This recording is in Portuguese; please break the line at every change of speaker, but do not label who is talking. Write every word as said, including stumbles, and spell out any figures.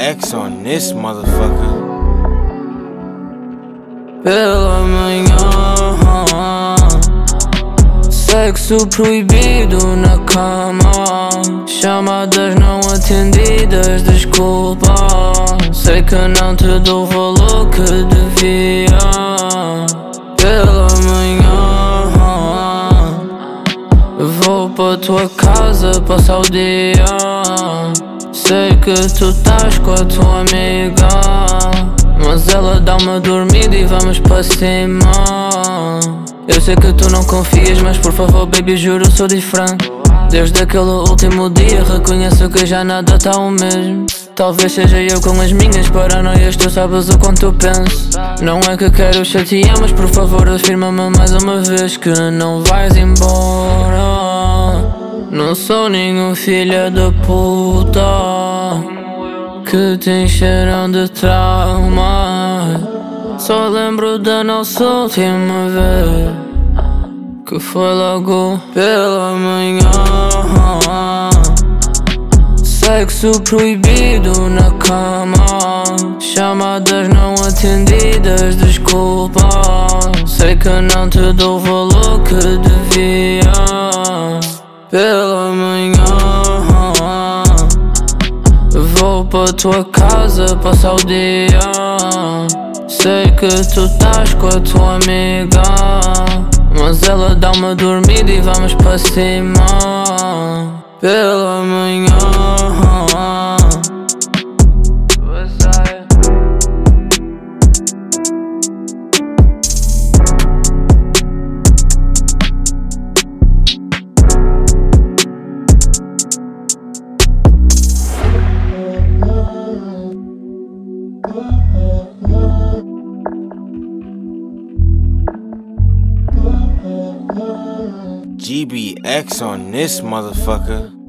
X on this motherfucker.
Pela manhã, sexo proibido na cama, chamadas não atendidas, desculpa. Sei que não te dou o valor que devia. Pela manhã, vou pra tua casa passar o dia. Sei que tu estás com a tua amiga, mas ela dá uma dormida e vamos para cima. Eu sei que tu não confias, mas por favor baby, juro sou diferente. Desde aquele último dia reconheço que já nada tá o mesmo. Talvez seja eu com as minhas paranoias, tu sabes o quanto eu penso. Não é que quero chatear, mas por favor afirma-me mais uma vez que não vais embora. Não sou nenhum filho da puta que te encheram de trauma. Só lembro da nossa última vez, que foi logo pela manhã. Sexo proibido na cama, chamadas não atendidas, desculpa. Sei que não te dou o valor que devia. Pela manhã, vou pra tua casa passar o dia. Sei que tu estás com a tua amiga, mas ela dá uma dormida e vamos para cima. Pela manhã,
G B X on this motherfucker.